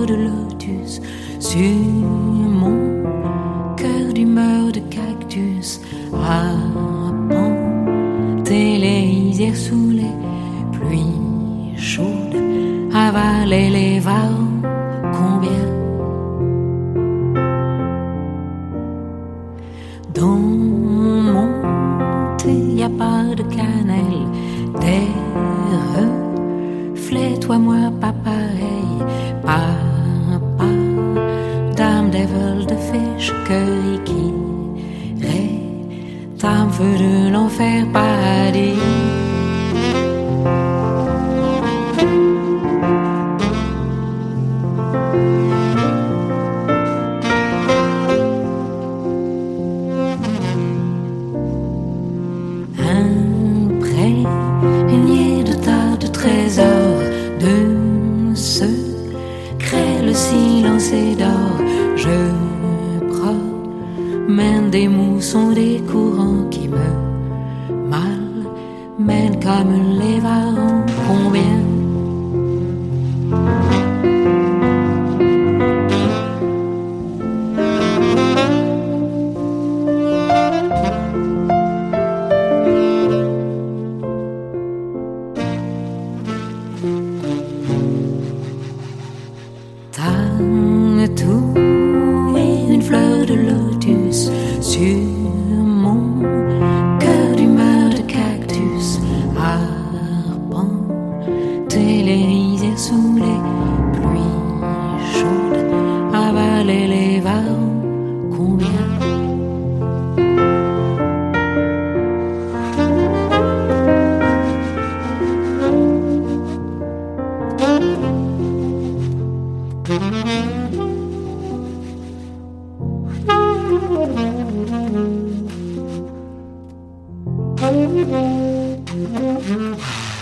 fleurs de lotus sur mon cœur d'humeur de cactus. Arpenter les rizières sous les pluies chaudes, avaler les varans, combien? Dans mon thé, y a pas de cannelle, des reflets, toi, moi, pas pareil. Papa, dame des vols de fish, curry qui rétame, feu de l'enfer, paradis. Imprégné de tas de trésors, de secrets, le silence est d'or. Je promène des moussons, des courants qui me malmènent comme les varans. Combien? Tout et une fleur de lotus sur mon cœur d'humeur de cactus. Arpenter les rizières sous les pluies chaudes, avaler les varans, combien? Thank you.